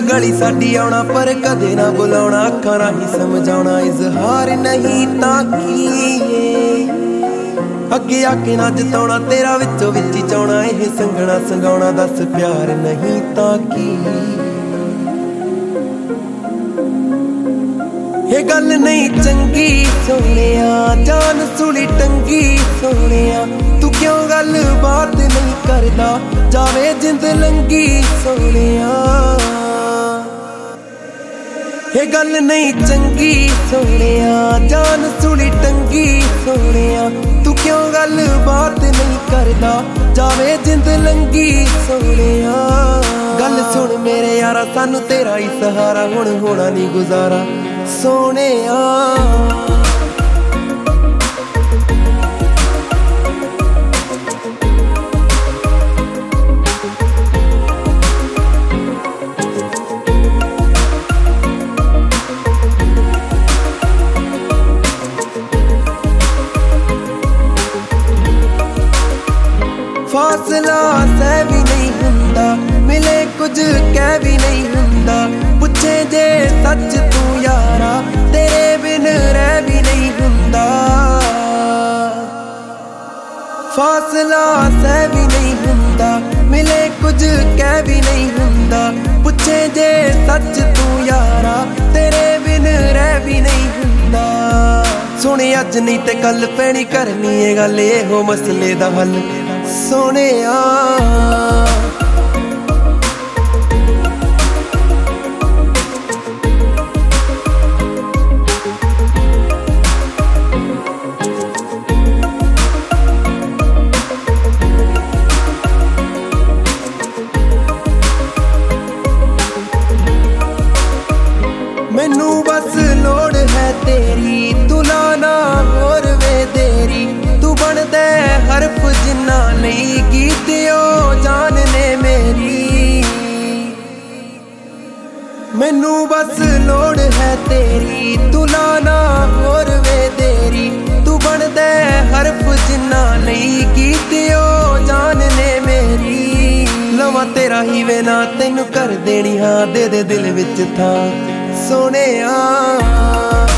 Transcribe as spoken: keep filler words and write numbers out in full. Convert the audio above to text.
गली साडी आउणा पर कदे ना बुलाउणा, अखां राहीं समझाउणा इजहार नहीं तां की अगे आके ना जताउणा तेरा विचों विच चाउणा, इह संगना संगाउणा दस प्यार नहीं तां की। ये गल नहीं चंगी सोहणिया जान सुली टंगी सोहणिया, तू क्यों गल बात नहीं करदा जावे जिंद लंगी सोहणिया। ये गल नहीं चंगी सोहणिया जान सुली टंगी सोहणिया, तू क्यों गल बात नहीं करदा जावे जिंद लंगी सोहणिया। गल सुन मेरे यारा सानू तेरा ही सहारा, हुण होना नहीं गुजारा सोहणिया। फासला सह भी नहीं हुंदा, मिले कुछ कह भी नहीं हुंदा, पुछे जे सच तू यारा तेरे बिन रह भी नहीं हुंदा। फासला सह भी नहीं हुंदा, मिले कुछ कह भी नहीं हुंदा, पुछे जे सच तू यारा तेरे बिन रह भी नहीं हुंदा। सुने अज नहीं ते कल पैनी करनी है गल एहो मसले दा हल सोहणिया। मैनू बस लोड़ है तेरी, तू लाना होर वे देरी, तू बन दे हरफ जिन्ना लई गीत ओ जान ने मेरी। मैनू बस लोड़ है तेरी, तू लाना होर वे देरी, तू बन दे हरफ जिन्ना लई गीत ओ जान ने मेरी। लवां तेरा ही वे ना तेनू कर देनी हाँ, दे दे दिल विच थां सोहणिया।